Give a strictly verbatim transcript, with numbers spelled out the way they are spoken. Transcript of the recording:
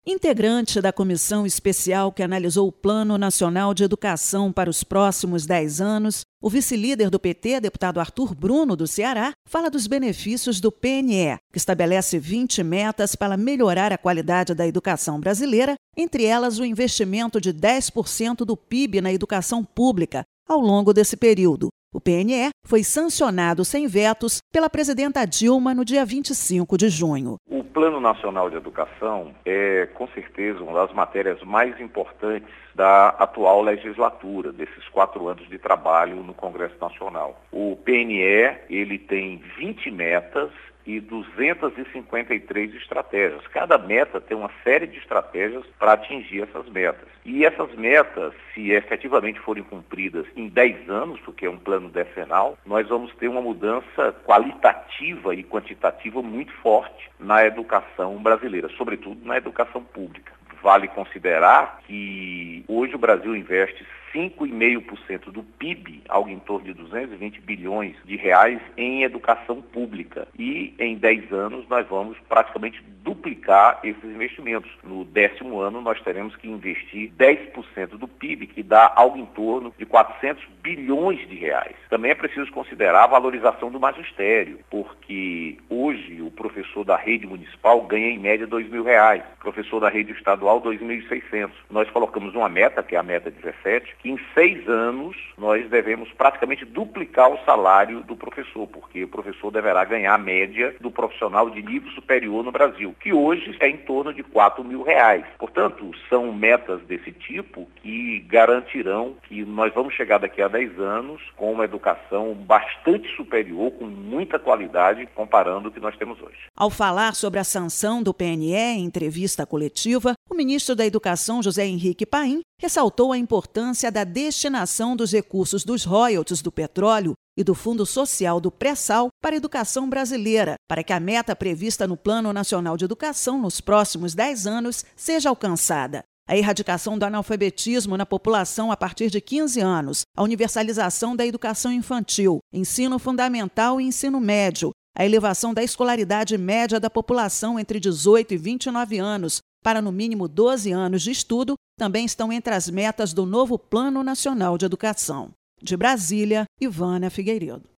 Integrante da comissão especial que analisou o Plano Nacional de Educação para os próximos dez anos, o vice-líder do P T, deputado Arthur Bruno, do Ceará, fala dos benefícios do P N E, que estabelece vinte metas para melhorar a qualidade da educação brasileira, entre elas o investimento de dez por cento do P I B na educação pública ao longo desse período. O P N E foi sancionado sem vetos pela presidenta Dilma no dia vinte e cinco de junho. O Plano Nacional de Educação é, com certeza, uma das matérias mais importantes da atual legislatura, desses quatro anos de trabalho no Congresso Nacional. O P N E, ele tem vinte metas e duzentas e cinquenta e três estratégias. Cada meta tem uma série de estratégias para atingir essas metas. E essas metas, se efetivamente forem cumpridas em dez anos, porque é um plano decenal, nós vamos ter uma mudança qualitativa e quantitativa muito forte na educação brasileira, sobretudo na educação pública. Vale considerar que hoje o Brasil investe cinco vírgula cinco por cento do P I B, algo em torno de duzentos e vinte bilhões de reais, em educação pública. E em dez anos nós vamos praticamente duplicar esses investimentos. No décimo ano nós teremos que investir dez por cento do P I B, que dá algo em torno de quatrocentos bilhões de reais. Também é preciso considerar a valorização do magistério, porque hoje o professor da rede municipal ganha em média dois mil reais, o professor da rede estadual dois mil e seiscentos. Nós colocamos uma meta, que é a meta dezessete, que em seis anos nós devemos praticamente duplicar o salário do professor, porque o professor deverá ganhar a média do profissional de nível superior no Brasil, que hoje é em torno de quatro mil reais. Portanto, são metas desse tipo que garantirão que nós vamos chegar daqui a dez anos com uma educação bastante superior, com muita qualidade, comparando o que nós temos hoje. Ao falar sobre a sanção do P N E em entrevista coletiva, o ministro da Educação, José Henrique Paim, ressaltou a importância da destinação dos recursos dos royalties do petróleo e do Fundo Social do Pré-Sal para a educação brasileira, para que a meta prevista no Plano Nacional de Educação nos próximos dez anos seja alcançada. A erradicação do analfabetismo na população a partir de quinze anos, a universalização da educação infantil, ensino fundamental e ensino médio, a elevação da escolaridade média da população entre dezoito e vinte e nove anos para no mínimo doze anos de estudo também estão entre as metas do novo Plano Nacional de Educação. De Brasília, Ivana Figueiredo.